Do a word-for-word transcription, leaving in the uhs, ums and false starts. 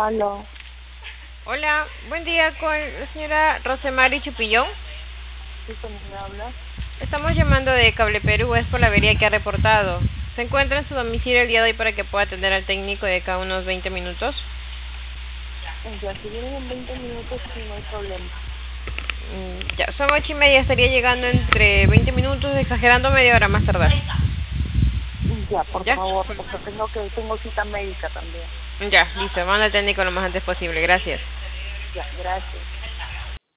Aló, Hola, buen día con la señora Rosemary Chupillón. ¿sí con quién habla? Estamos llamando de Cable Perú, es por la avería que ha reportado. ¿Se encuentra en su domicilio el día de hoy para que pueda atender al técnico de cada unos veinte minutos? Ya, si vienen en veinte minutos, sí, no hay problema. Mm, Ya, son ocho y media, estaría llegando entre veinte minutos, exagerando media hora más tardar. Ya, por ¿Ya? favor, porque tengo que tengo cita médica también. Ya, listo, manda al técnico lo más antes posible, gracias. Ya, gracias.